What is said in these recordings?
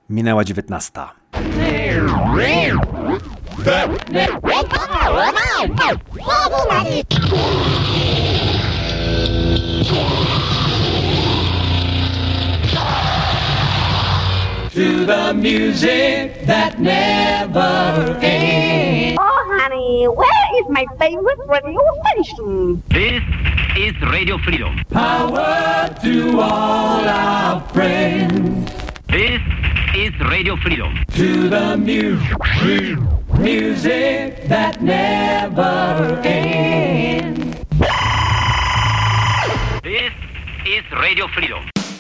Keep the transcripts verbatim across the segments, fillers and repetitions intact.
Minęła dziewiętnasta. To the music that never ends. Oh, honey, where is my favorite radio station? This is Radio Freedom. Power to all our friends. This is Radio Freedom. To the music, music that never ends. This is Radio Freedom.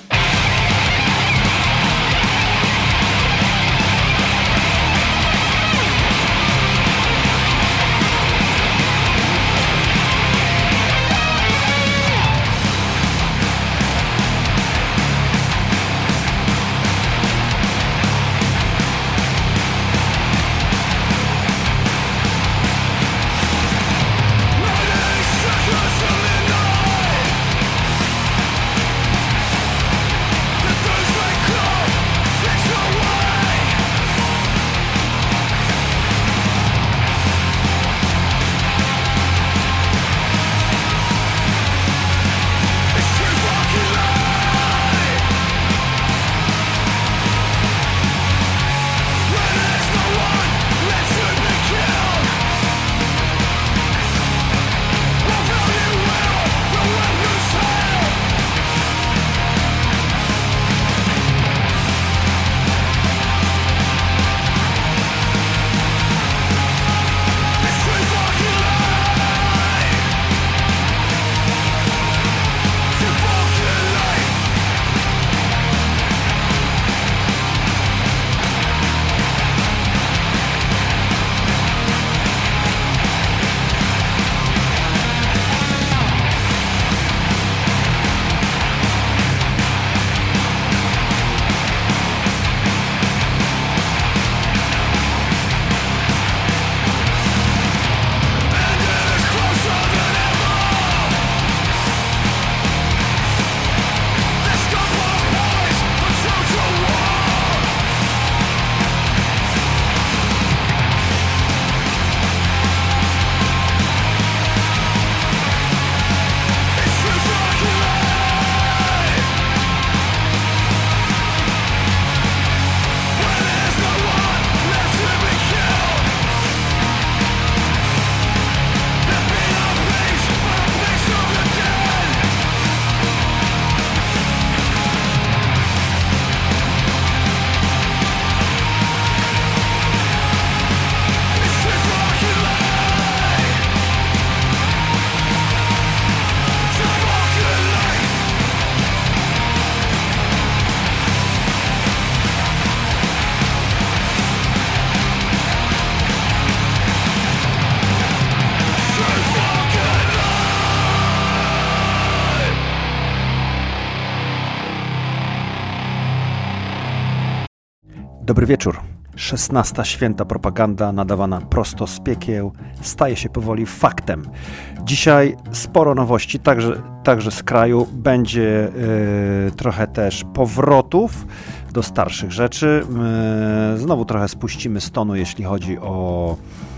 Dobry wieczór. szesnasta święta propaganda nadawana prosto z piekieł staje się powoli faktem. Dzisiaj sporo nowości, także, także z kraju. Będzie yy, trochę też powrotów do starszych rzeczy. Yy, znowu trochę spuścimy z tonu, jeśli chodzi o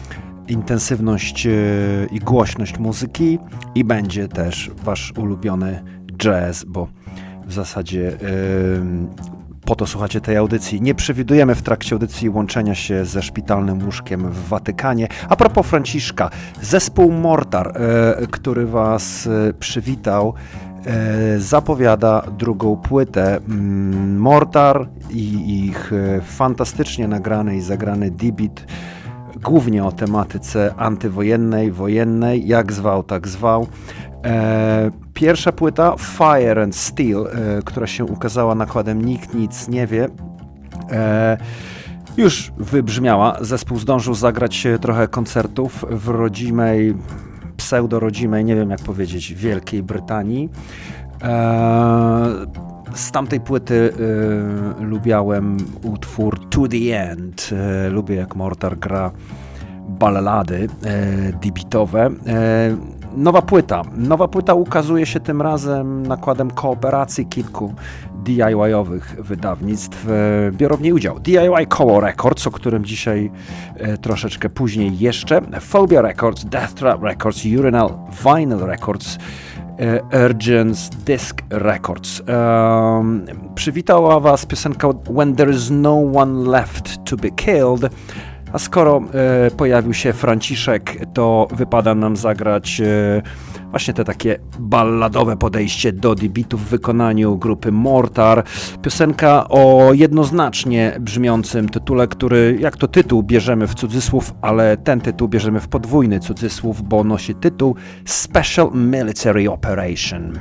intensywność yy, i głośność muzyki. I będzie też wasz ulubiony jazz, bo w zasadzie... Yy, Po to słuchacie tej audycji. Nie przewidujemy w trakcie audycji łączenia się ze szpitalnym łóżkiem w Watykanie. A propos Franciszka, zespół Mortar, e, który was e, przywitał, e, zapowiada drugą płytę. Mm, Mortar i ich e, fantastycznie nagrany i zagrany D-Beat, głównie o tematyce antywojennej, wojennej, jak zwał, tak zwał. E, pierwsza płyta Fire and Steel, e, która się ukazała nakładem Nikt Nic Nie Wie, e, już wybrzmiała. Zespół zdążył zagrać trochę koncertów w rodzimej, pseudo-rodzimej, nie wiem jak powiedzieć, Wielkiej Brytanii. E, z tamtej płyty e, lubiałem utwór To The End. E, lubię jak Mortar gra ballady e, D-beatowe. E, Nowa płyta. Nowa płyta ukazuje się tym razem nakładem kooperacji kilku D I Y-owych wydawnictw. Biorą w niej udział D I Y Koło Records, o którym dzisiaj troszeczkę później jeszcze, Phobia Records, Death Trap Records, Urinal Vinyl Records, Urgence Disc Records. Um, przywitała Was piosenka When There Is No One Left to Be Killed. A skoro e, pojawił się Franciszek, to wypada nam zagrać e, właśnie te takie balladowe podejście do D-beatu w wykonaniu grupy Mortar. Piosenka o jednoznacznie brzmiącym tytule, który jak to tytuł bierzemy w cudzysłów, ale ten tytuł bierzemy w podwójny cudzysłów, bo nosi tytuł Special Military Operation.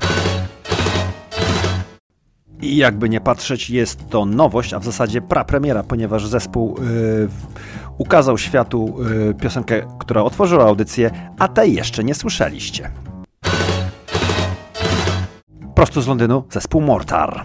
I jakby nie patrzeć, jest to nowość, a w zasadzie prapremiera, ponieważ zespół yy, ukazał światu yy, piosenkę, która otworzyła audycję, a tej jeszcze nie słyszeliście. Prosto z Londynu zespół Mortar.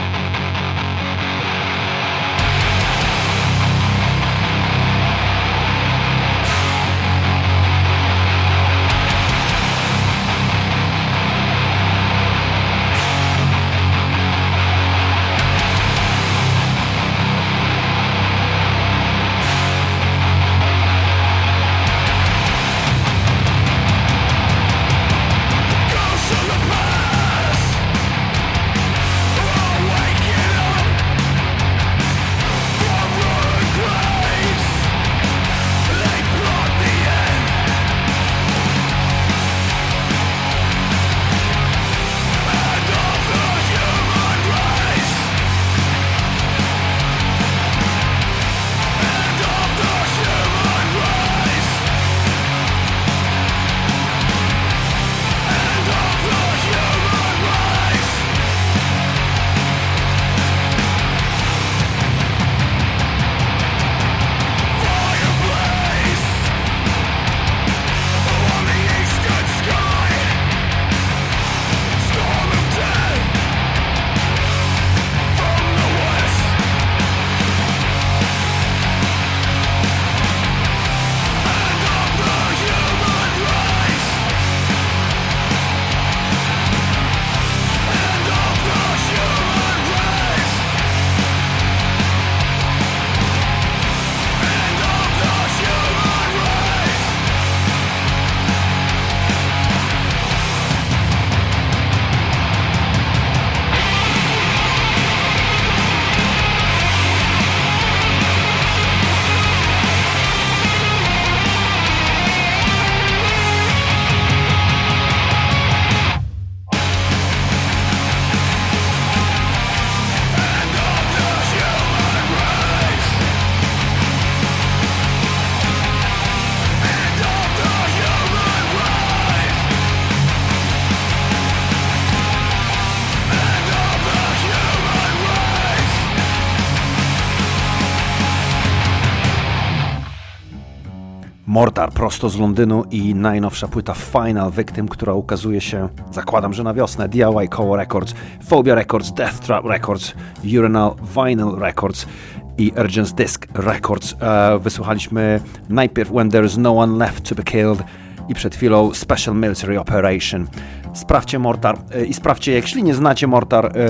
Mortar prosto z Londynu i najnowsza płyta Final Victim, która ukazuje się, zakładam, że na wiosnę, D I Y Koło Records, Phobia Records, Death Trap Records, Urinal Vinyl Records i Urgence Disc Records. E, wysłuchaliśmy najpierw When There Is No One Left to Be Killed i przed chwilą Special Military Operation. Sprawdźcie Mortar e, i sprawdźcie, jeśli nie znacie Mortar e,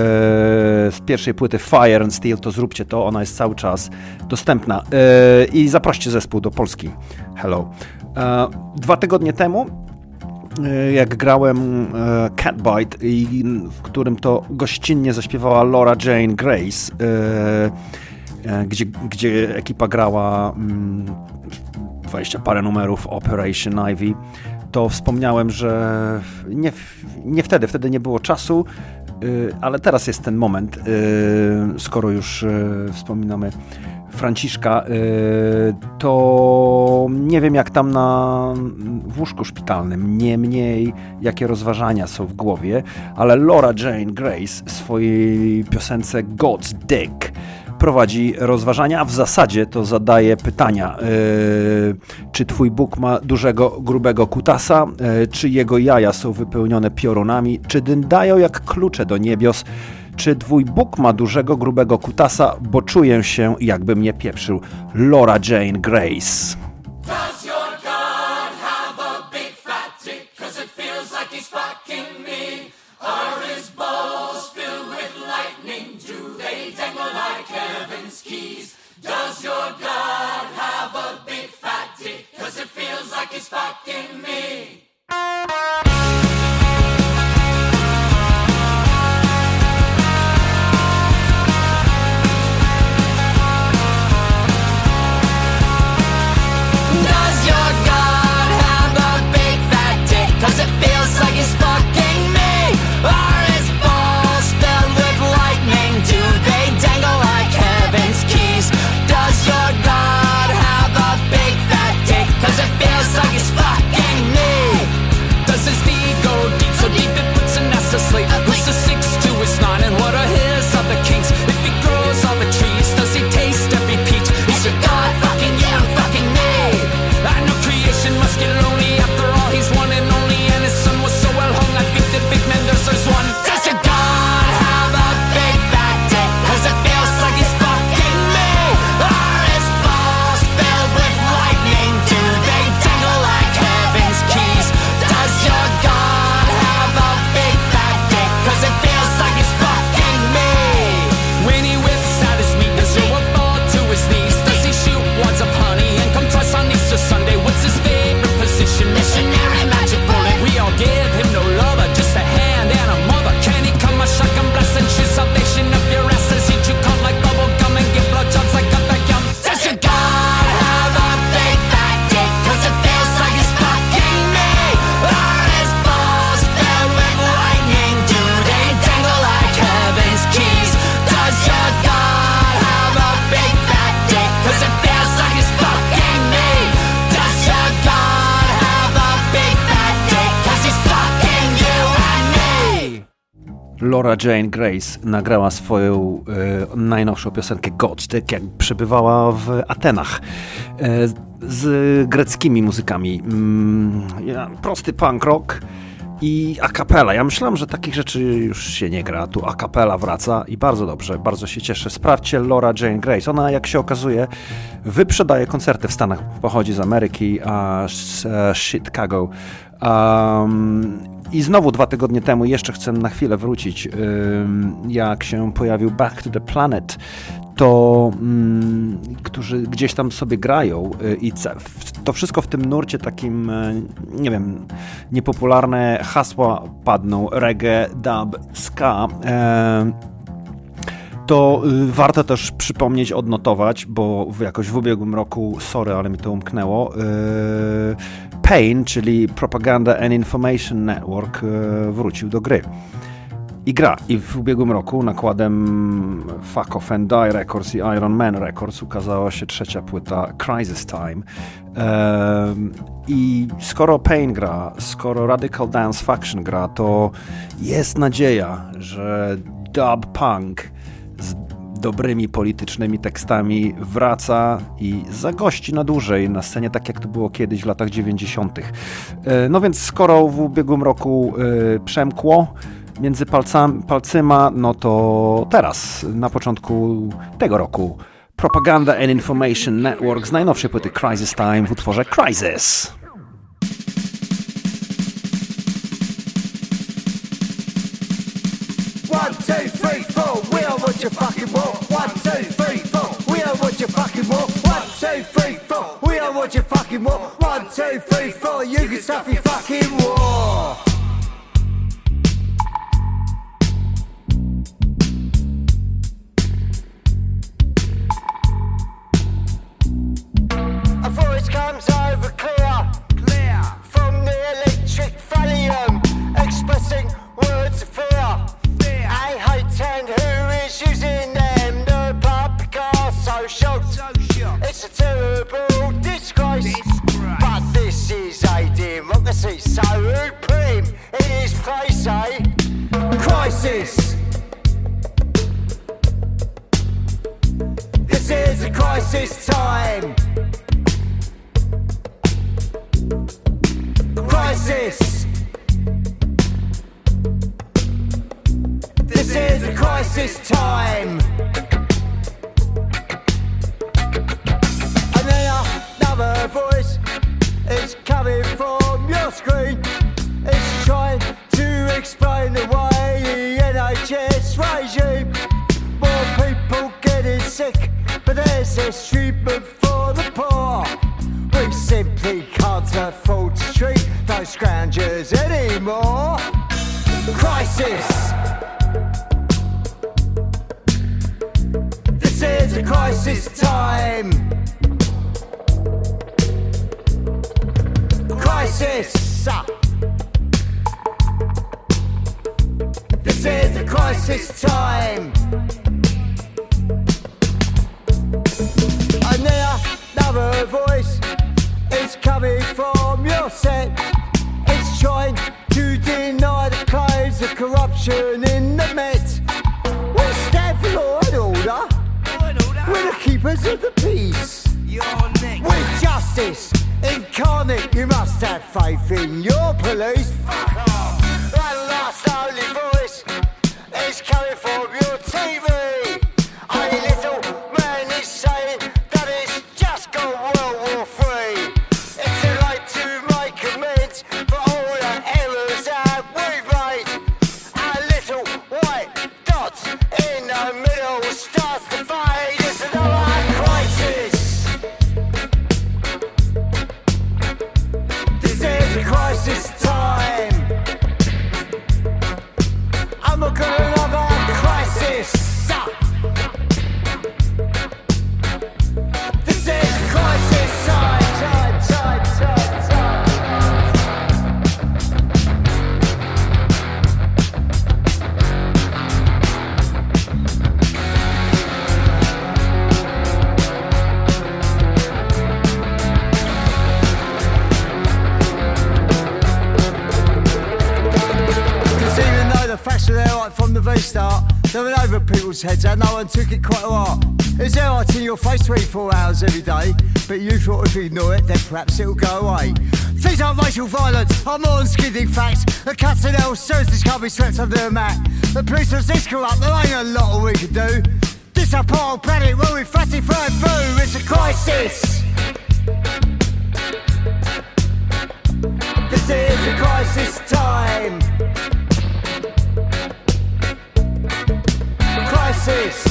z pierwszej płyty Fire and Steel, to zróbcie to, ona jest cały czas dostępna. E, I zaproście zespół do Polski. Hello. E, dwa tygodnie temu, e, jak grałem e, Catbite, i, w którym to gościnnie zaśpiewała Laura Jane Grace, e, e, gdzie, gdzie ekipa grała mm, dwadzieścia parę numerów Operation Ivy, to wspomniałem, że nie, nie wtedy, wtedy nie było czasu, ale teraz jest ten moment, skoro już wspominamy Franciszka, to nie wiem jak tam na w łóżku szpitalnym, niemniej jakie rozważania są w głowie, ale Laura Jane Grace w swojej piosence God's Dick prowadzi rozważania, a w zasadzie to zadaje pytania, yy, czy twój Bóg ma dużego, grubego kutasa, yy, czy jego jaja są wypełnione piorunami, czy dyndają jak klucze do niebios, czy twój Bóg ma dużego, grubego kutasa, bo czuję się, jakby mnie pieprzył. Laura Jane Grace. Does your God have a big fat dick? 'Cause heaven's keys. Does your God have a big fat dick? Cause it feels like he's fucking me. Does your God have a big fat dick? Cause it feels like he's fucking me. Are his balls filled with lightning? Do they dangle like heaven's keys? Does your God have a big fat dick? Cause it feels like he's fucking me. Does his feet go deep, so deep it puts an ass to sleep? Who's the six to his nine and what are his other kinks? If he grows all the trees, does he taste every peach? Is your God fucking you, fucking me? I know creation must get lonely. After all, he's one and only, and his son was so well hung. I think that big man there's there's one. Does your God have a big fat dick? Cause it feels like he's fucking me. Are his balls filled with lightning? Do they dangle like heaven's keys? Does your God have a big fat dick? Cause it feels like he's fucking me. When he whips out his meat, does your fall to his knees? Does he shoot wads of honey and come twice on Easter Sunday? What's his favorite position? Missionary, magic bullet. We all give him no lover, just a hand and a mother. Can he come a shotgun blast and shoot salvation up your asses? Eat you count like bubble gum and give blowjobs like a vacuum. Does your God have a big fat dick? Cause it feels like he's fucking me. Are his balls filled with lightning? Do they dangle like heaven's keys? Does your God have a big fat dick? Cause it feels like he's fucking me. Does your God have a big fat dick? Cause he's fucking you and me. Laura Jane Grace nagrała swoją e, najnowszą piosenkę Godsdick, jak przebywała w Atenach e, z greckimi muzykami. Mm, ja, prosty punk rock i a cappella. Ja myślałem, że takich rzeczy już się nie gra. Tu a cappella wraca i bardzo dobrze, bardzo się cieszę. Sprawdźcie Laura Jane Grace. Ona, jak się okazuje, wyprzedaje koncerty w Stanach. Pochodzi z Ameryki, a z e, Chicago. Um, I znowu dwa tygodnie temu, jeszcze chcę na chwilę wrócić, jak się pojawił Back to the Planet, to którzy gdzieś tam sobie grają i to wszystko w tym nurcie takim, nie wiem, niepopularne hasła padną, reggae, dub, ska. To warto też przypomnieć, odnotować, bo jakoś w ubiegłym roku, sorry, ale mi to umknęło, Pain, czyli Propaganda and Information Network, wrócił do gry. I gra. I w ubiegłym roku nakładem Fuck Off and Die Records i Iron Man Records ukazała się trzecia płyta Crisis Time. I skoro Pain gra, skoro Radical Dance Faction gra, to jest nadzieja, że dub punk z dobrymi politycznymi tekstami wraca i zagości na dłużej na scenie, tak jak to było kiedyś w latach dziewięćdziesiątych. No więc skoro w ubiegłym roku przemkło między palcami, palcyma, no to teraz, na początku tego roku, Propaganda and Information Network z najnowszej płyty Crisis Time w utworze Crisis. One, two, three, four, we are what you fucking want. One, two, three, four, we are what you fucking want. One, two, three, four, we are what you fucking want. One, two, three, four, you can stuff your fucking war. A voice comes over clear, clear from the electric thallium, expressing words of fear. I hate and who is using them? The public are so shocked. It's a terrible disgrace. But this is a democracy, so who put him in his place, eh? Crisis. This is a crisis time. Crisis. This is a crisis time. And then another voice is coming from your screen. It's trying to explain away the N H S regime. More people getting sick says there's treatment for the poor. We simply can't afford to treat those scroungers anymore. Crisis. This is a crisis time. Crisis. This is a crisis time. And now another voice is coming from your set. It's trying to deny the claims of corruption in the Met. We stand for law and order. We're the keepers of the peace. With justice incarnate, you must have faith in your police. Fuck off. That last only voice is coming from your T V. A little man is saying that it's just gone World War Three. It's too late to make amends for all the errors that we've made. A little white dot in the middle starts to fade. It's another crisis. This is a crisis time. I'm looking at another crisis. This is a crisis time, time, time, time, time. Because even though the facts were there right from the very start, they went over people's heads and no one took it quite a while. It's there right in your face twenty-four hours every day, but you thought if you ignore it, then perhaps it'll go away. Things like racial violence are more than skidding facts. The cuts and L's services can't be swept under the mat. The police are this corrupt, there ain't a lot we can do. This a poor planet where we fatty flying through. It's a crisis. This is a crisis time. Crisis.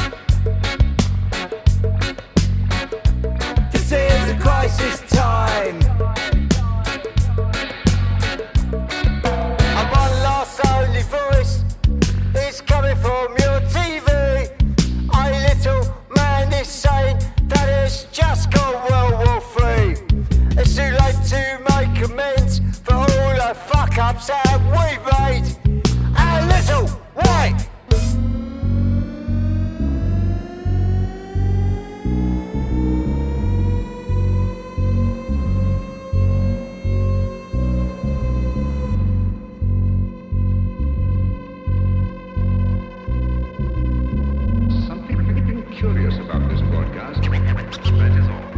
This is a crisis time. And one last only voice is coming from your T V. A little man is saying that it's just gone World War Three. It's too late to make amends for all the fuck-ups that we've made. A little white. Something really curious about this broadcast. That is all.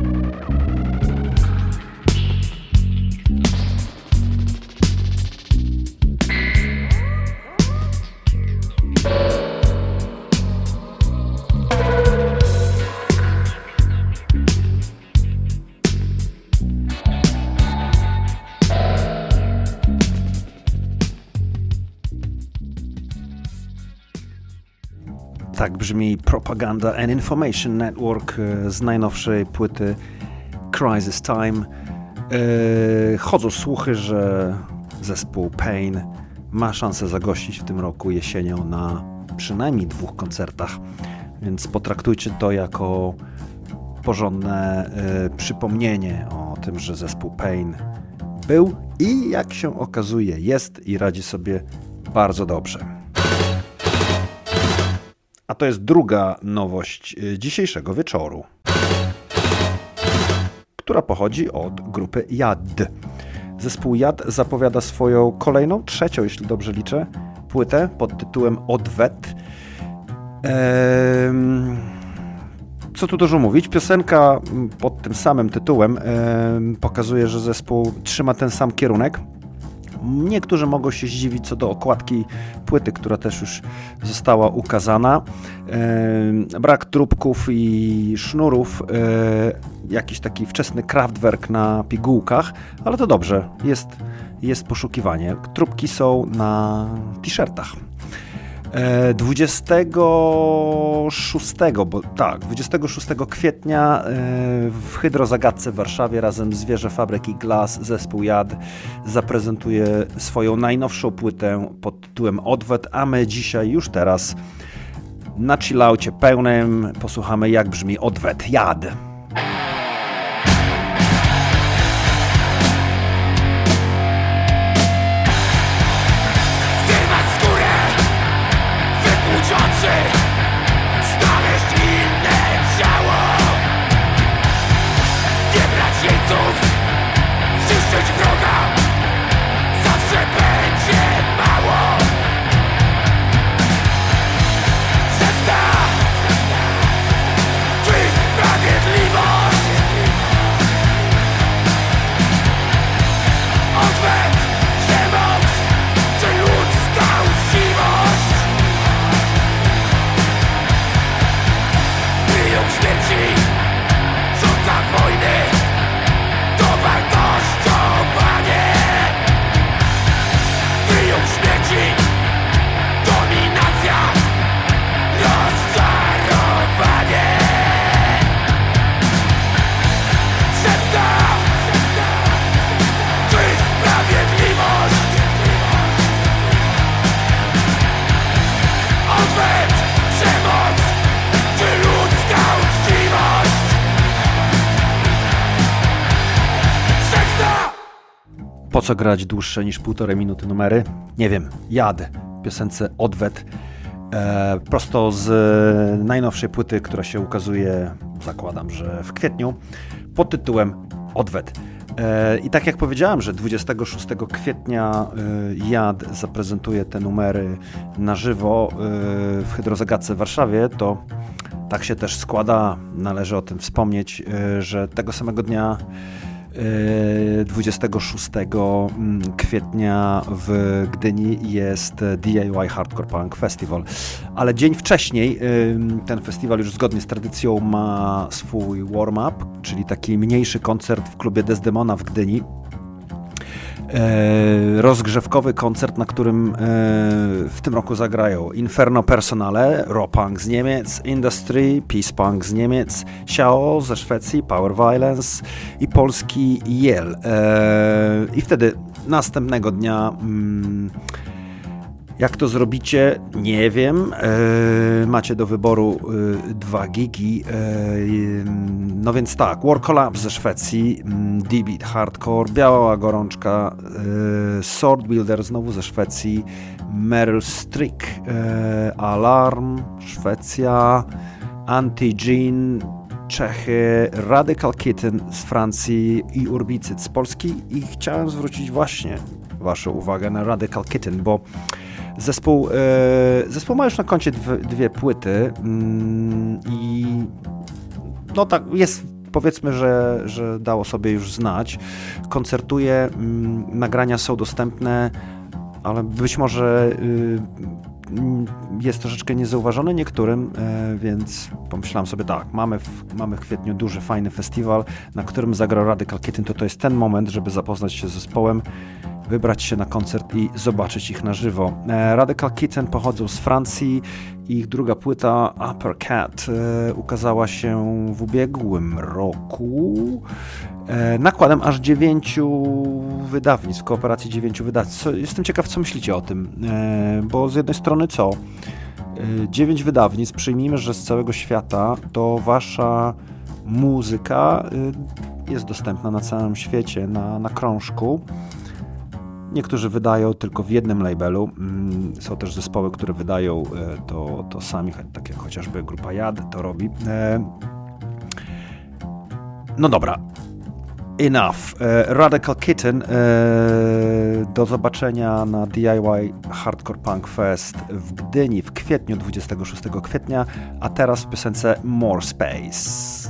Tak brzmi Propaganda and Information Network z najnowszej płyty Crisis Time. Yy, chodzą słuchy, że zespół Pain ma szansę zagościć w tym roku jesienią na przynajmniej dwóch koncertach, więc potraktujcie to jako porządne yy, przypomnienie o tym, że zespół Pain był i jak się okazuje jest i radzi sobie bardzo dobrze. A to jest druga nowość dzisiejszego wieczoru, która pochodzi od grupy Jad. Zespół Jad zapowiada swoją kolejną, trzecią, jeśli dobrze liczę, płytę pod tytułem Odwet. Ehm, co tu dużo mówić? Piosenka pod tym samym tytułem ehm, pokazuje, że zespół trzyma ten sam kierunek. Niektórzy mogą się zdziwić co do okładki płyty, która też już została ukazana. E, brak trubków i sznurów, e, jakiś taki wczesny Kraftwerk na pigułkach, ale to dobrze, jest, jest poszukiwanie. Trubki są na t-shirtach. dwudziestego szóstego, bo tak, dwudziestego szóstego kwietnia w Hydrozagadce w Warszawie razem z Zwierzę Fabryki Glass zespół Jad zaprezentuje swoją najnowszą płytę pod tytułem Odwet, a my dzisiaj już teraz na chillaucie pełnym posłuchamy, jak brzmi Odwet Jad. Znaleźć inne ciało, nie brać jeńców, zniszczyć wroga, zawsze będzie mało. Zemsta, czy sprawiedliwość? Odwet, przemoc, czy ludzka uczciwość? Śmierci, rzuca wojny, to wartościowanie. Kryją śmierci, dominacja, rozczarowanie. Zemsta, czy sprawiedliwość? Odwet, przemoc, czy ludzka uczciwość? Zemsta! Po co grać dłuższe niż półtorej minuty numery? Nie wiem. Jad w piosence Odwet. E, prosto z najnowszej płyty, która się ukazuje, zakładam, że w kwietniu, pod tytułem Odwet. E, I tak jak powiedziałem, że dwudziestego szóstego kwietnia e, Jad zaprezentuje te numery na żywo e, w Hydrozagadce w Warszawie, to tak się też składa, należy o tym wspomnieć, że tego samego dnia dwudziestego szóstego kwietnia w Gdyni jest D I Y Hardcore Punk Festival. Ale dzień wcześniej ten festiwal już zgodnie z tradycją ma swój warm-up, czyli taki mniejszy koncert w klubie Desdemona w Gdyni. E, rozgrzewkowy koncert, na którym e, w tym roku zagrają Inferno Personale, Raw Punk z Niemiec, Industry, Peace Punk z Niemiec, Siao ze Szwecji, Power Violence i polski Yel. E, I wtedy następnego dnia mm, jak to zrobicie? Nie wiem. E, macie do wyboru e, dwa gigi. E, no więc tak, War Collapse ze Szwecji, D-Beat Hardcore, Biała Gorączka, e, Sword Wielder znowu ze Szwecji, Meryl Streak, e, Alarm, Szwecja, Anti-Gene, Czechy, Radical Kitten z Francji i Urbicid z Polski. I chciałem zwrócić właśnie waszą uwagę na Radical Kitten, bo Zespół, yy, zespół ma już na koncie dwie, dwie płyty yy, i no tak jest, powiedzmy, że, że dało sobie już znać. Koncertuje, yy, nagrania są dostępne, ale być może yy, jest troszeczkę niezauważone niektórym, yy, więc pomyślałem sobie tak, mamy w, mamy w kwietniu duży, fajny festiwal, na którym zagrał Radical Kitten, to to jest ten moment, żeby zapoznać się z zespołem, wybrać się na koncert i zobaczyć ich na żywo. E, Radical Kitten pochodzą z Francji. Ich druga płyta Uppercut e, ukazała się w ubiegłym roku e, nakładem aż dziewięciu wydawnictw, kooperacji dziewięciu wydawnictw. Co, jestem ciekaw, co myślicie o tym, e, bo z jednej strony co? E, dziewięć wydawnictw, przyjmijmy, że z całego świata to wasza muzyka e, jest dostępna na całym świecie, na, na krążku. Niektórzy wydają tylko w jednym labelu. Są też zespoły, które wydają to, to sami, tak jak chociażby grupa Jad to robi. No dobra. Enough. Radical Kitten. Do zobaczenia na D I Y Hardcore Punk Fest w Gdyni w kwietniu, dwudziestego szóstego kwietnia, a teraz w piosence More Space.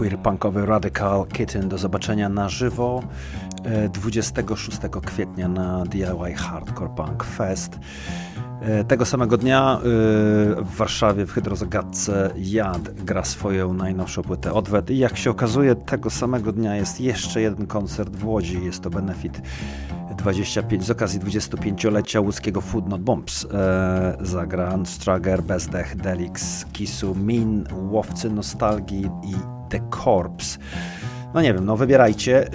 queer-punkowy Radical Kitten. Do zobaczenia na żywo dwudziestego szóstego kwietnia na D I Y Hardcore Punk Fest. Tego samego dnia w Warszawie w Hydrozagadce Jad gra swoją najnowszą płytę Odwet i jak się okazuje tego samego dnia jest jeszcze jeden koncert w Łodzi. Jest to Benefit dwadzieścia pięć z okazji dwudziestopięciolecia łódzkiego Food Not Bombs. Zagra Strager, Bezdech, Delix, Kisu, Min, Łowcy Nostalgii i The Corpse. No nie wiem, no wybierajcie.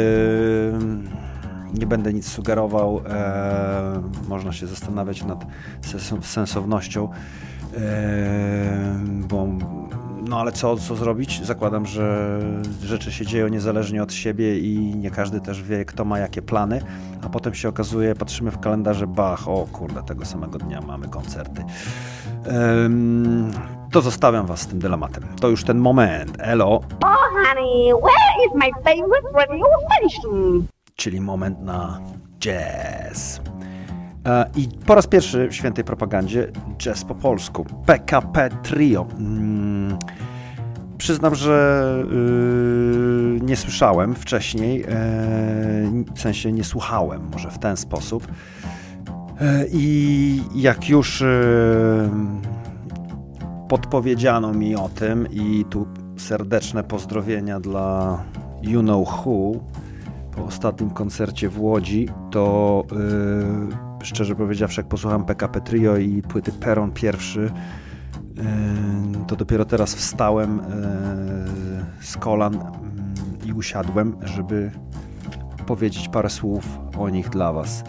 Nie będę nic sugerował, e, można się zastanawiać nad sensownością, e, bo no ale co, co zrobić? Zakładam, że rzeczy się dzieją niezależnie od siebie i nie każdy też wie, kto ma jakie plany, a potem się okazuje, patrzymy w kalendarze, bach, o kurde, tego samego dnia mamy koncerty. E, to zostawiam was z tym dylematem. To już ten moment. Elo. Oh, honey, where is my favorite radio station? Czyli moment na jazz. I po raz pierwszy w Świętej Propagandzie jazz po polsku. P K P Trio. Hmm. Przyznam, że yy, nie słyszałem wcześniej, yy, w sensie nie słuchałem, może w ten sposób. Yy, I jak już yy, podpowiedziano mi o tym i tu serdeczne pozdrowienia dla You Know Who, po ostatnim koncercie w Łodzi, to yy, szczerze powiedziawszy, jak posłuchałem P K P Trio i płyty Peron pierwszy, yy, to dopiero teraz wstałem yy, z kolan yy, i usiadłem, żeby powiedzieć parę słów o nich dla was.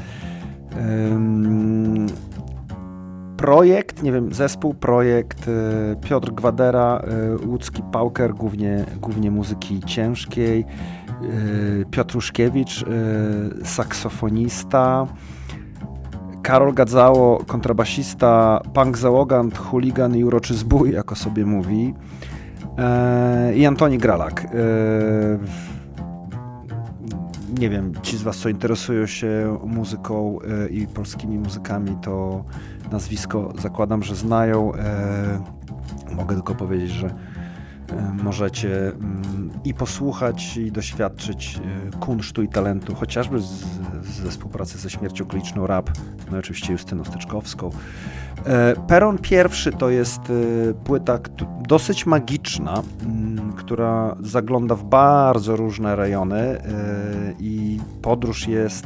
Yy, projekt, nie wiem, zespół, projekt yy, Piotr Gwadera, yy, łódzki pauker, głównie, głównie muzyki ciężkiej, Piotr Uszkiewicz, saksofonista, Karol Gadzało, kontrabasista, punk załogant, chuligan i uroczy zbój, jak o sobie mówi, i Antoni Gralak. Nie wiem, ci z was, co interesują się muzyką i polskimi muzykami, to nazwisko zakładam, że znają. Mogę tylko powiedzieć, że możecie i posłuchać, i doświadczyć kunsztu i talentu, chociażby z, ze współpracy ze Śmiercią Kliniczną Rap, no i oczywiście Justyną Styczkowską. Peron pierwszy to jest płyta dosyć magiczna, która zagląda w bardzo różne rejony i podróż jest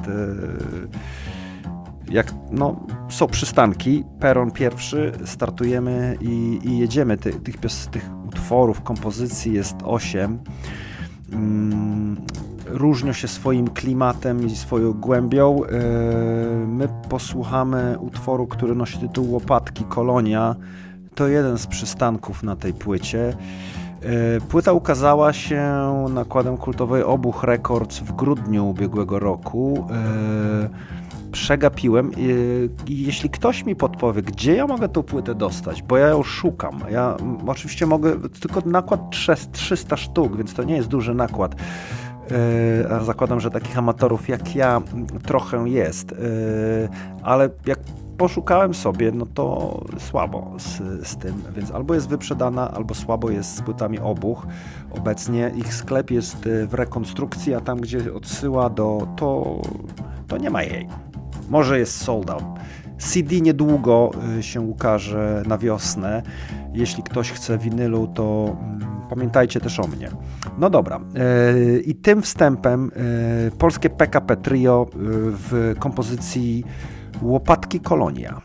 jak, no, są przystanki, peron pierwszy, startujemy i, i jedziemy. Ty, tych, tych utworów, kompozycji jest osiem. Mm, różnią się swoim klimatem i swoją głębią. Yy, my posłuchamy utworu, który nosi tytuł Łopatki Kolonia. To jeden z przystanków na tej płycie. Yy, płyta ukazała się nakładem kultowej Obuch Records w grudniu ubiegłego roku. Yy, Przegapiłem i jeśli ktoś mi podpowie, gdzie ja mogę tą płytę dostać, bo ja ją szukam. Ja oczywiście mogę, tylko nakład trzysta sztuk, więc to nie jest duży nakład. Yy, zakładam, że takich amatorów jak ja trochę jest, yy, ale jak poszukałem sobie, no to słabo z, z tym, więc albo jest wyprzedana, albo słabo jest z płytami Obuch. Obecnie ich sklep jest w rekonstrukcji, a tam, gdzie odsyła do, to, to nie ma jej. Może jest sold out. C D niedługo się ukaże na wiosnę. Jeśli ktoś chce winylu, to pamiętajcie też o mnie. No dobra. I tym wstępem polskie P K P Trio w kompozycji Łopatki Kolonia.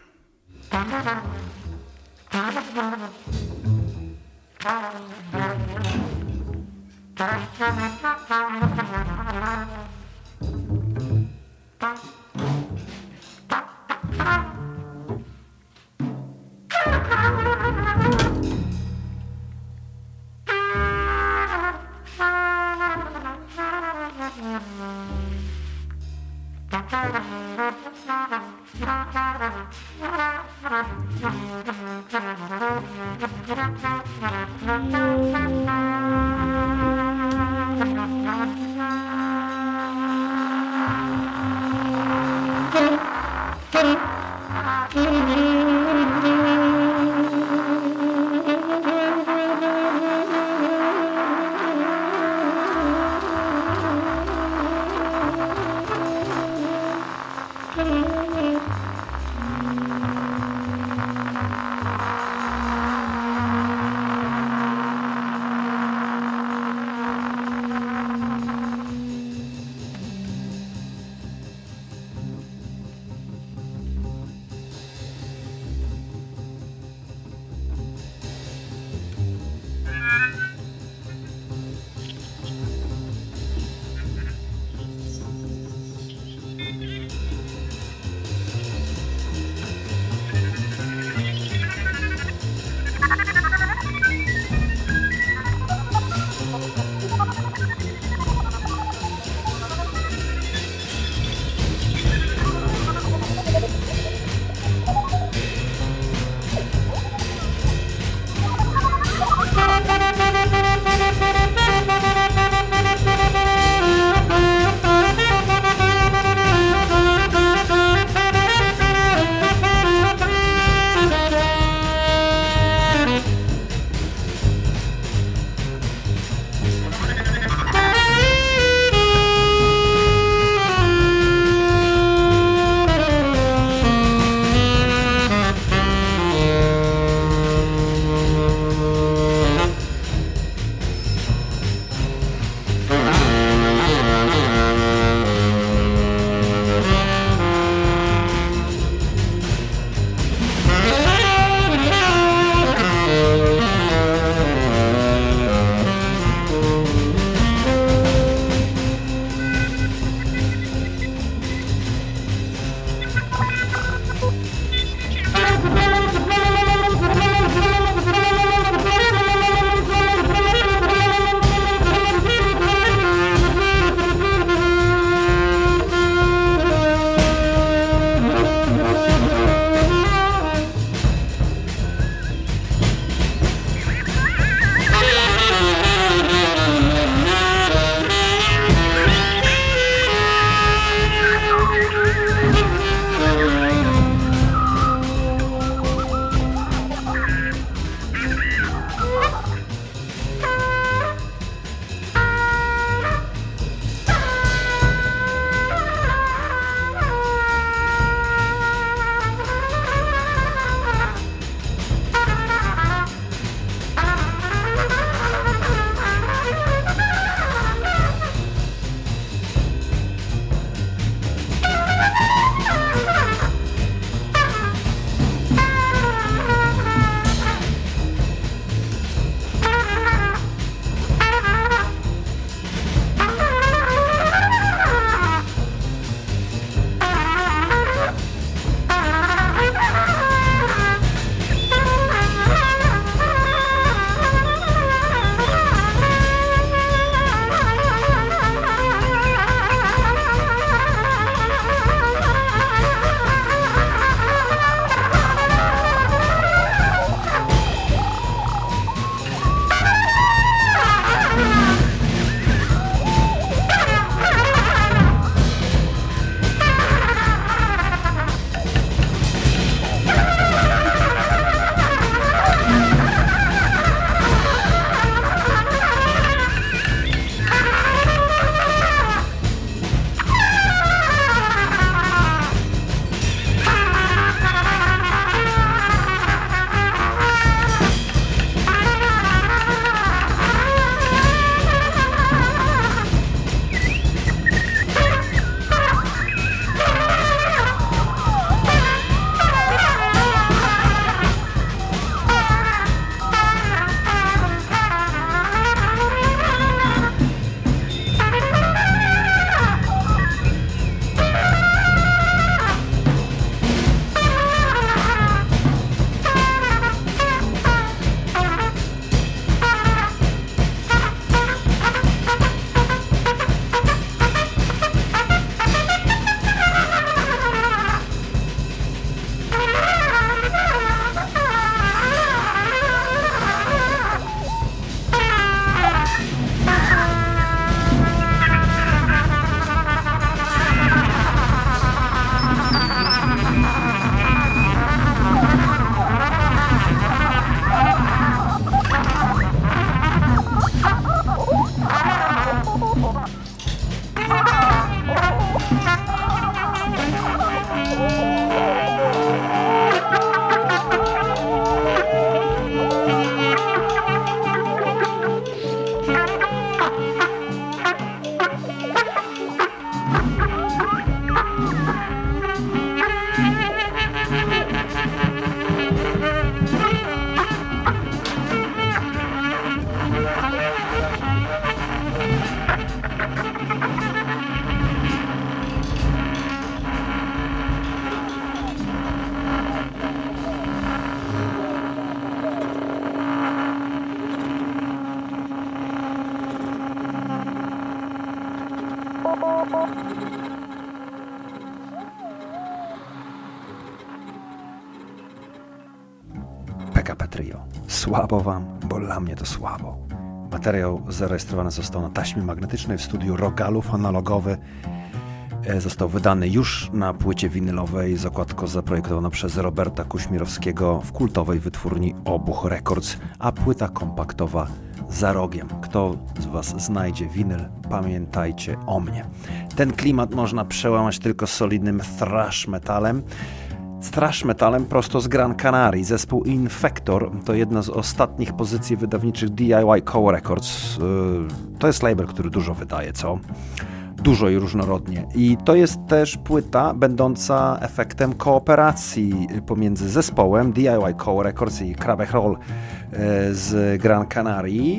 P K P Trio. Słabo wam, bo dla mnie to słabo. Materiał zarejestrowany został na taśmie magnetycznej w studiu Rogalów, analogowy. Został wydany już na płycie winylowej z okładką zaprojektowaną przez Roberta Kuśmirowskiego w kultowej wytwórni Obuch Records, a płyta kompaktowa za rogiem. Kto z was znajdzie winyl, pamiętajcie o mnie. Ten klimat można przełamać tylko solidnym thrash metalem. Thrash metalem prosto z Gran Canarii. Zespół Infector to jedna z ostatnich pozycji wydawniczych D I Y Co Records. To jest label, który dużo wydaje, co? Dużo i różnorodnie. I to jest też płyta będąca efektem kooperacji pomiędzy zespołem D I Y Co Records i Crabbe-Hall z Gran Canarii.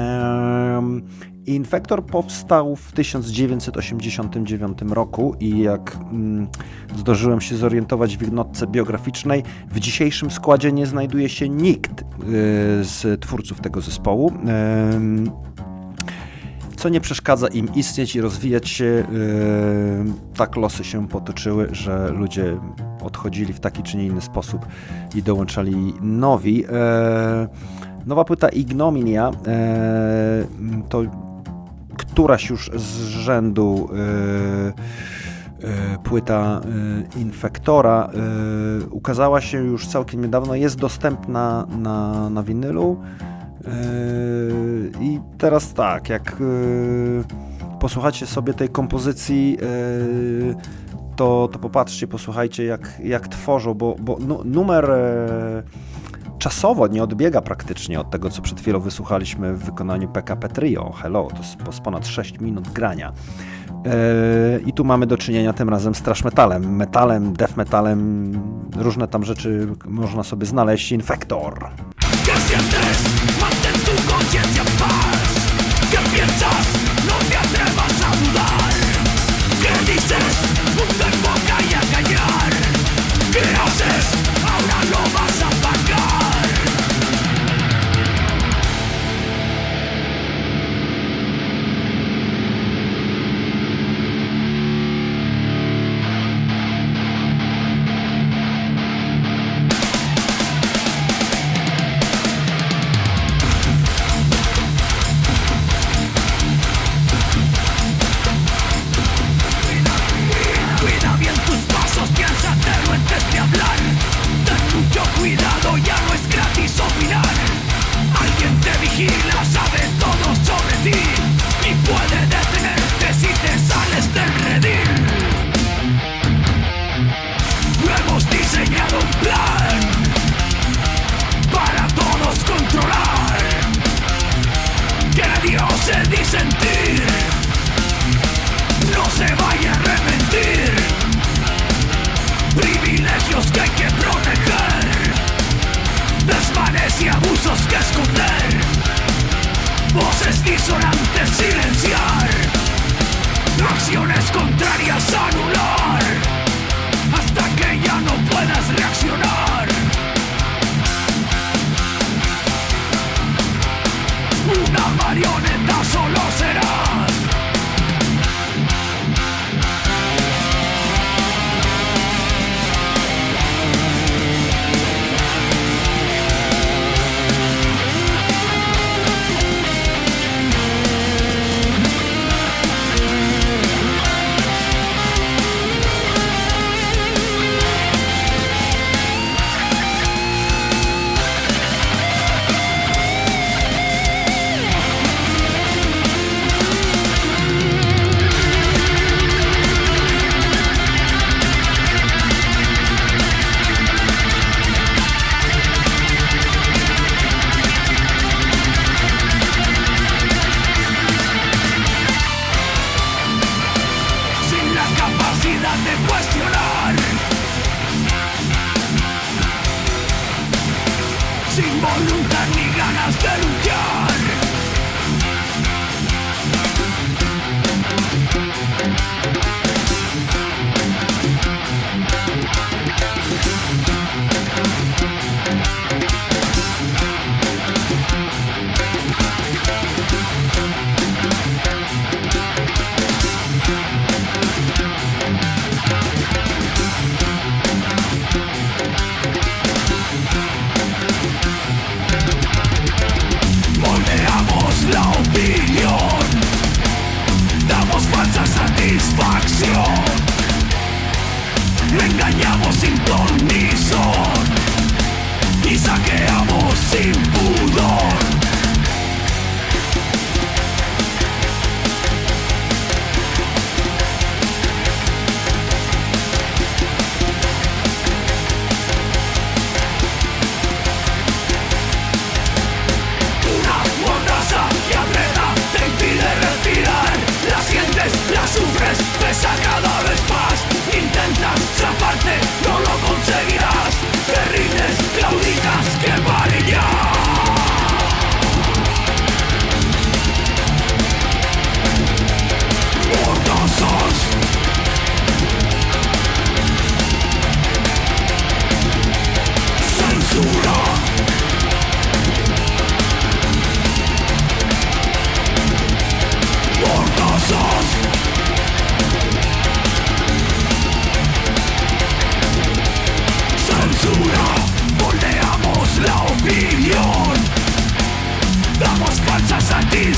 Infector powstał w tysiąc dziewięćset osiemdziesiątym dziewiątym roku i jak mm, zdążyłem się zorientować w notce biograficznej, w dzisiejszym składzie nie znajduje się nikt y, z twórców tego zespołu. Y, co nie przeszkadza im istnieć i rozwijać się. Yy, tak losy się potoczyły, że ludzie odchodzili w taki czy nie inny sposób i dołączali nowi. Yy, nowa płyta Ignominia yy, to któraś już z rzędu yy, yy, płyta yy, Infektora yy, ukazała się już całkiem niedawno, jest dostępna na, na winylu. Yy, I teraz tak, jak yy, posłuchacie sobie tej kompozycji, yy, to, to popatrzcie, posłuchajcie jak, jak tworzą, bo, bo nu, numer yy, czasowo nie odbiega praktycznie od tego, co przed chwilą wysłuchaliśmy w wykonaniu P K P Trio. Hello, to jest ponad sześć minut grania. Yy, I tu mamy do czynienia tym razem z thrash metalem, metalem, death metalem, różne tam rzeczy można sobie znaleźć. Infector. ¿Qué sientes? Mantén tu conciencia en paz. ¿Qué piensas? No te atrevas a dudar. ¿Qué dices? Punto en boca y a callar. ¿Qué haces? Ahora lo vas a pagar. Cuidado, ya no es gratis opinar. Alguien te vigila, sabe todo sobre ti y puede detenerte si te sales del redil. Hemos diseñado un plan para todos controlar. Que Dios se disentir, no se vaya a arrepentir. Privilegios que hay que proteger, desmanes y abusos que esconder, voces disonantes silenciar, acciones contrarias anular, hasta que ya no puedas reaccionar. Una marioneta solo serás.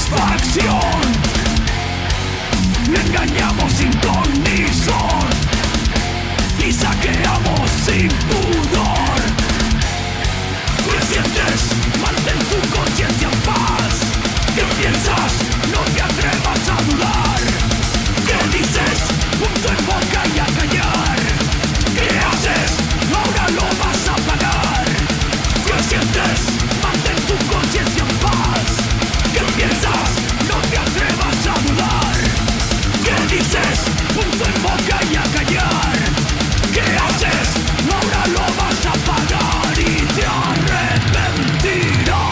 satisfacción. Engañamos sin ton ni son y saqueamos sin pudor. ¿Qué sientes? Mantén tu conciencia en paz. ¿Qué piensas? No te atrevas a dudar. ¿Qué dices? Punto en boca y a callar. ¿Qué haces? Ahora lo vas a pagar. ¿Qué sientes? Mantén tu conciencia en paz. ¿Qué piensas? No te atrevas a dudar. ¿Qué dices? Punto en boca y a callar. ¿Qué haces? Ahora lo vas a pagar y te arrepentirás.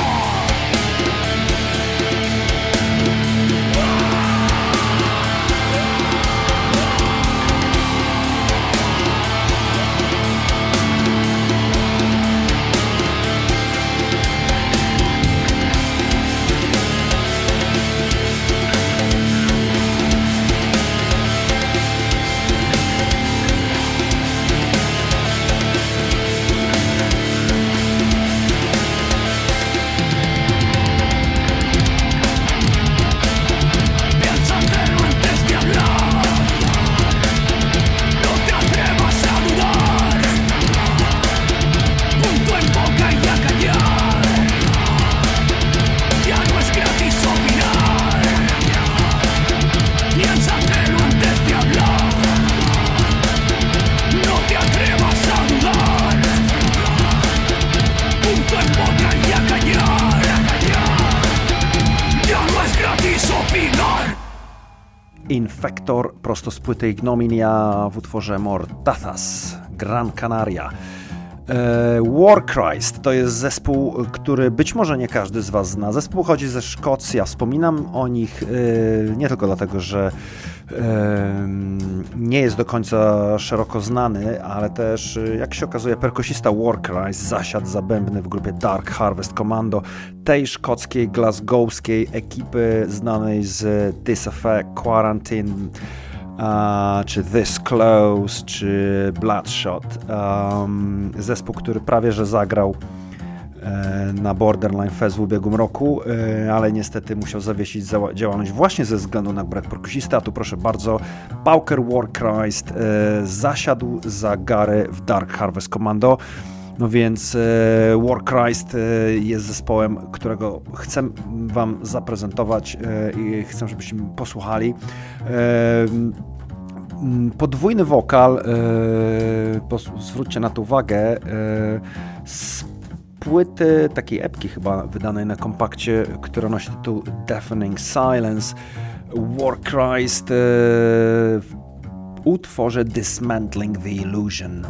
Infektor prosto z płyty Ignominia w utworze Mordathas, Gran Canaria. Warchrist to jest zespół, który być może nie każdy z Was zna. Zespół pochodzi ze Szkocji, ja wspominam o nich nie tylko dlatego, że nie jest do końca szeroko znany, ale też, jak się okazuje, perkusista Warchrist zasiadł za bębny w grupie Dark Harvest Commando, tej szkockiej, glasgowskiej ekipy znanej z This Affair, Quarantine, Uh, czy This Close, czy Bloodshot. Um, zespół, który prawie że zagrał e, na Borderline Fest w ubiegłym roku, e, ale niestety musiał zawiesić za- działalność właśnie ze względu na brak perkusisty. A tu proszę bardzo, Pauker Warchrist e, zasiadł za Gary w Dark Harvest Commando. No więc e, Warchrist e, jest zespołem, którego chcę Wam zaprezentować e, i chcę, żebyście posłuchali. E, podwójny wokal, e, zwróćcie na to uwagę, e, z płyty takiej epki chyba wydanej na kompakcie, która nosi tytuł Deafening Silence. Warchrist e, w utworze Dismantling the Illusion.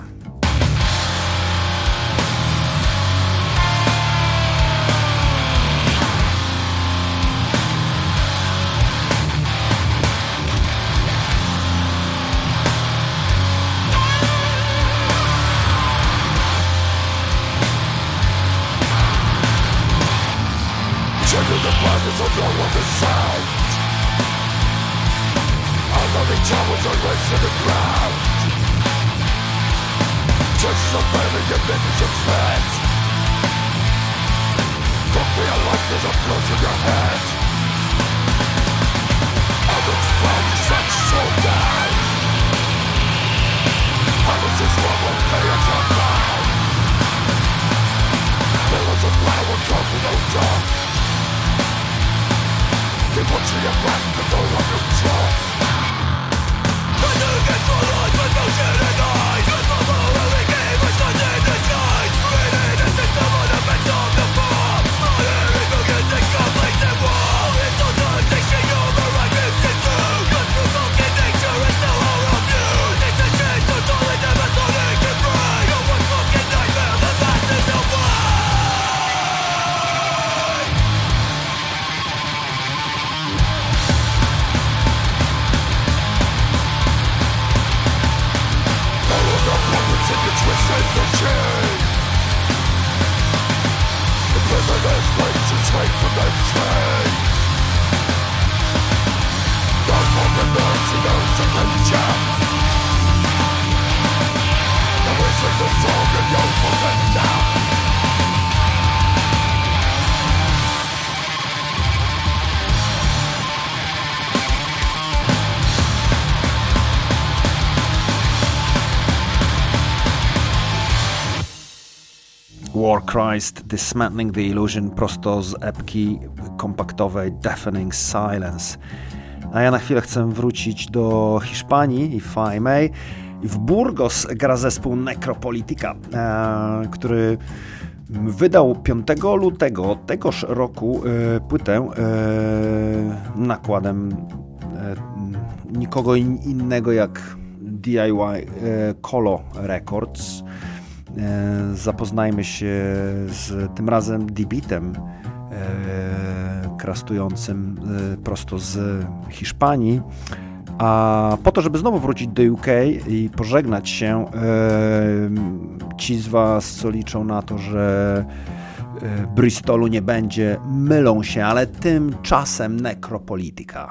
War Christ, Dismantling the Illusion, prosto z epki kompaktowej Deafening Silence. A ja na chwilę chcę wrócić do Hiszpanii i F I M A. I w Burgos gra zespół Necropolitica, e, który wydał piątego lutego tegoż roku e, płytę e, nakładem e, nikogo in, innego jak D I Y e, Colo Records. E, zapoznajmy się z tym razem debitem e, krastującym e, prosto z Hiszpanii. A po to, żeby znowu wrócić do U K i pożegnać się, e, ci z Was, co liczą na to, że e, Bristolu nie będzie, mylą się, ale tymczasem Necropolitica.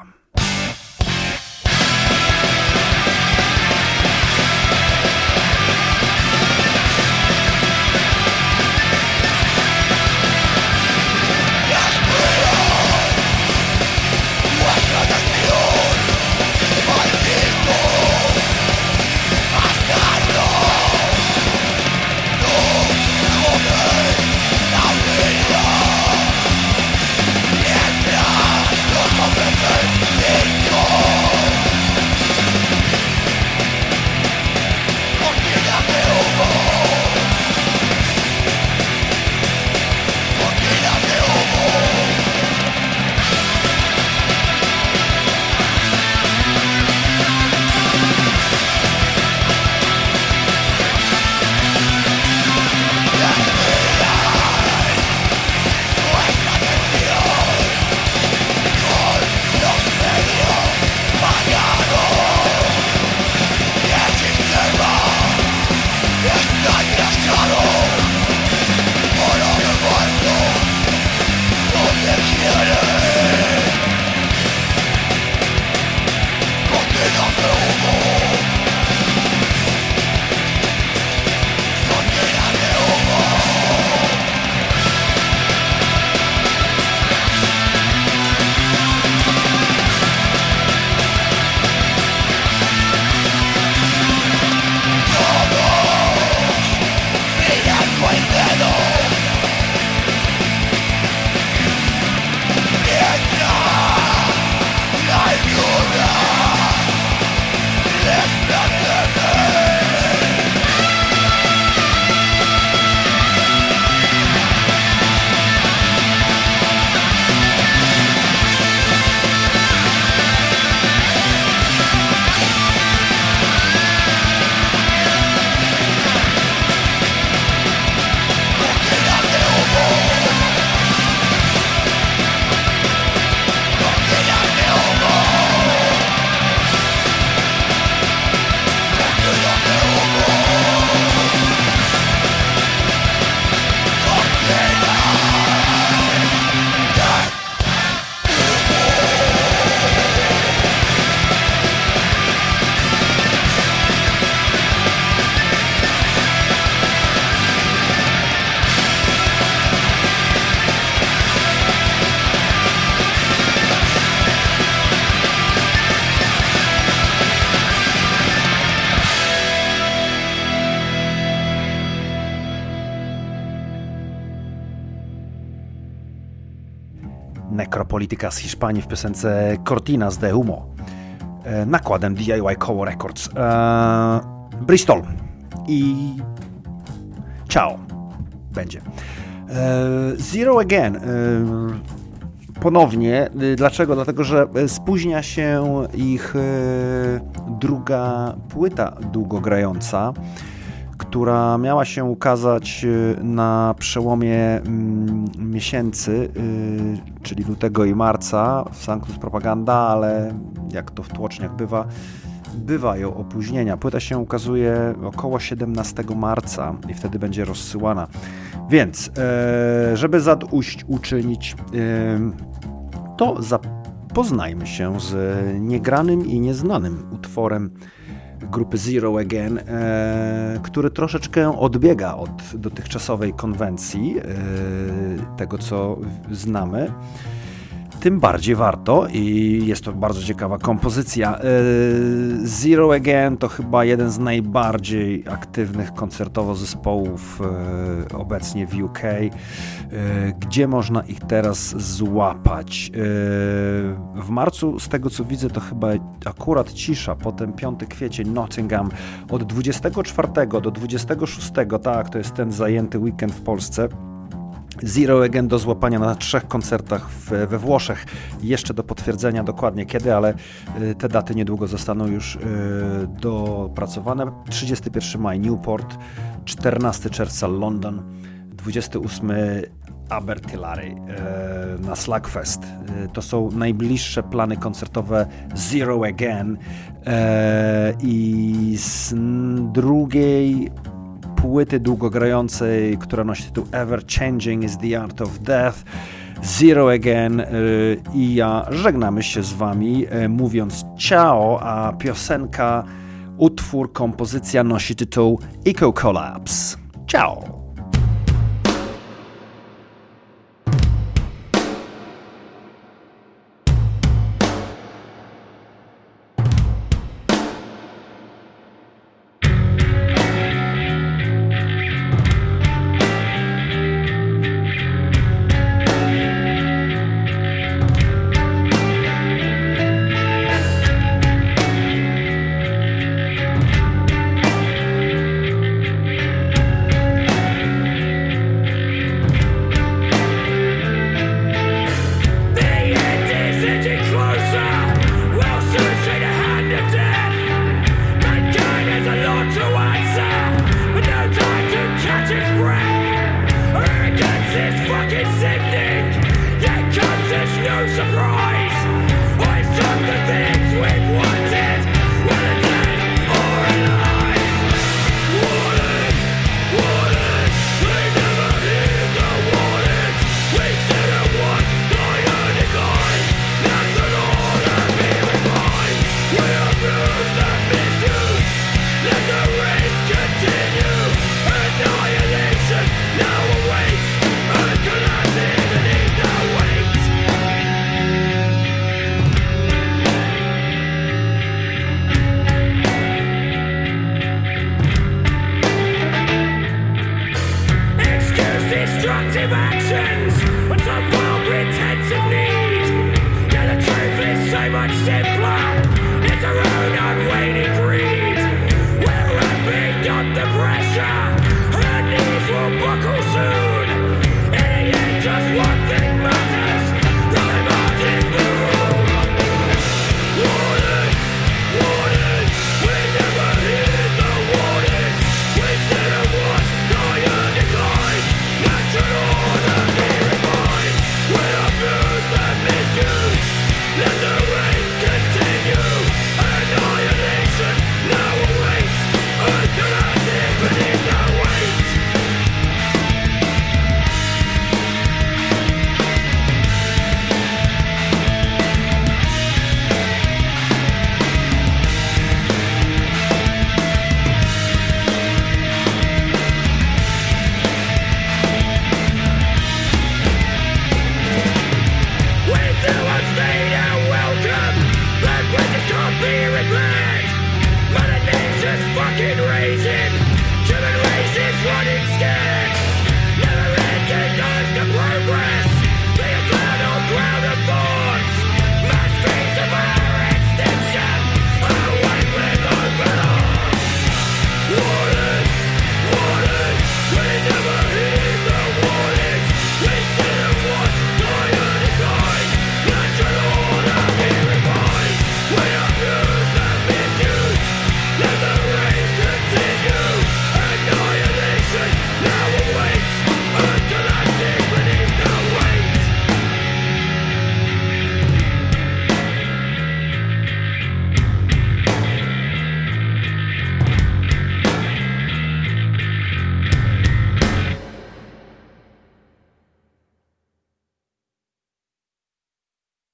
Necropolitica z Hiszpanii w piosence Cortinas de Humo nakładem D I Y Colo Records. Eee, Bristol i ciao będzie. Eee, Zero Again. Eee, ponownie. Dlaczego? Dlatego, że spóźnia się ich e, druga płyta długogrająca, która miała się ukazać na przełomie mm, miesięcy, yy, czyli lutego i marca w Sanctus Propaganda, ale jak to w tłoczniach bywa, bywają opóźnienia. Płyta się ukazuje około siedemnastego marca i wtedy będzie rozsyłana. Więc, yy, żeby zadośćuczynić, yy, to zapoznajmy się z niegranym i nieznanym utworem grupy Zero Again, e, który troszeczkę odbiega od dotychczasowej konwencji, e, tego co znamy. tym bardziej warto i jest to bardzo ciekawa kompozycja. Zero Again to chyba jeden z najbardziej aktywnych koncertowo zespołów obecnie w U K. Gdzie można ich teraz złapać? W marcu, z tego co widzę, to chyba akurat cisza, potem piąty kwiecień Nottingham od dwudziestego czwartego do dwudziestego szóstego, tak, to jest ten zajęty weekend w Polsce. Zero Again do złapania na trzech koncertach w, we Włoszech. Jeszcze do potwierdzenia dokładnie kiedy, ale y, te daty niedługo zostaną już y, dopracowane. trzydziestego pierwszego maja Newport, czternastego czerwca London, dwudziestego ósmego Abertillery y, na Slugfest. Y, to są najbliższe plany koncertowe Zero Again y, i z drugiej płyty długogrającej, która nosi tytuł Ever Changing is the Art of Death, Zero Again, i ja żegnamy się z wami mówiąc ciao, a piosenka, utwór, kompozycja nosi tytuł Eco Collapse. Ciao! Continue, annihilation now awaits.